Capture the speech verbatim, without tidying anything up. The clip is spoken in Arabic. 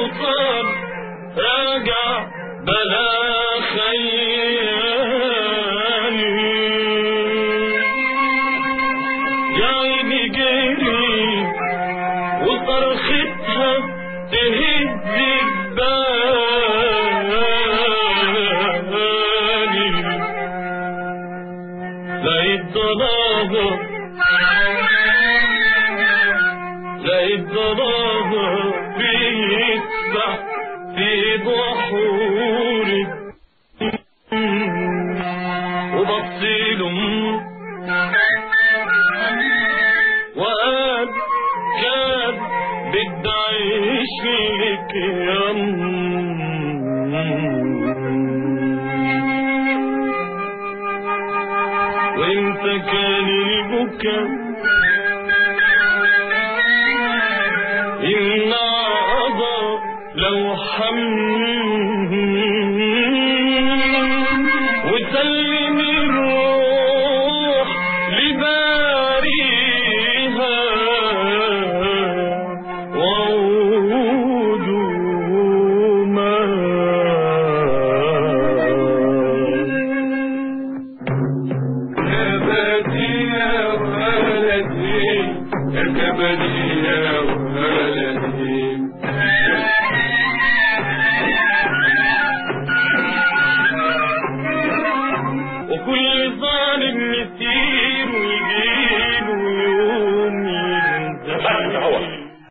الأوطان راجع بلا خيالي يا عيني جري وصرختها تهز بالي لقيت ضناها لقيت ضناها بيسبح في بحوري وبصيله وقال كان بدي اعيش لك يا وانت كان البكا النعضة لو حمل وسلم الروح لباريها وعودوا ما يا بدي يا ولدي يا بدي يا ولدي وكل ظالم يسير ويجيله يوم ينتهي